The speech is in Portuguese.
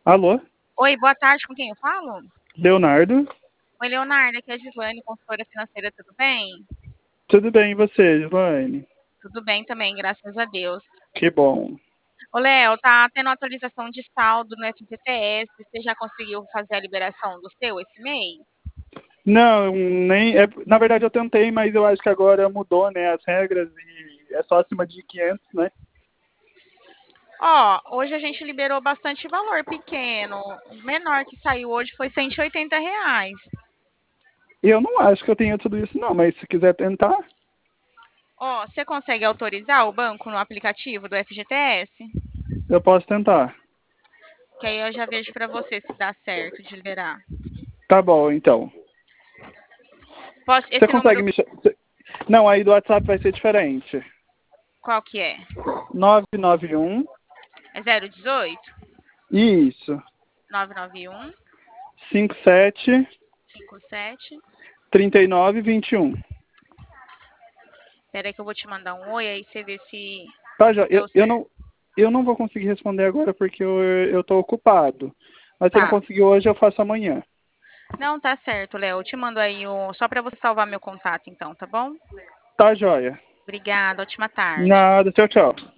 Alô? Oi, boa tarde, com quem eu falo? Leonardo? Oi, Leonardo, aqui é a Gislaine, consultora financeira, tudo bem? Tudo bem, e você, Gislaine? Tudo bem também, graças a Deus. Que bom. Ô, Léo, tá tendo atualização de saldo no FGTS, você já conseguiu fazer a liberação do seu esse mês? Não, nem. Na verdade, eu tentei, mas eu acho que agora mudou, né, as regras e é só acima de 500, né? Ó, hoje a gente liberou bastante valor pequeno. O menor que saiu hoje foi R$ 180. E eu não acho que eu tenha tudo isso, não, mas se quiser tentar, Ó, você consegue autorizar o banco no aplicativo do FGTS? eu posso tentar. Que aí eu já vejo pra você se dá certo de liberar. Tá bom, então. Você Esse consegue número, me. Não, aí do WhatsApp vai ser diferente. qual que é? 991. É 018? Isso. 991 57 57. 39 21. Espera aí que eu vou te mandar um oi aí você vê Tá, se já. deu certo. Eu não vou conseguir responder agora porque eu tô ocupado. Mas se eu não Tá. conseguir hoje, eu faço amanhã. Não, tá certo, Léo. Eu te mando aí só para você salvar meu contato então, tá bom? Tá, joia. Obrigada, ótima tarde. Nada, tchau, tchau.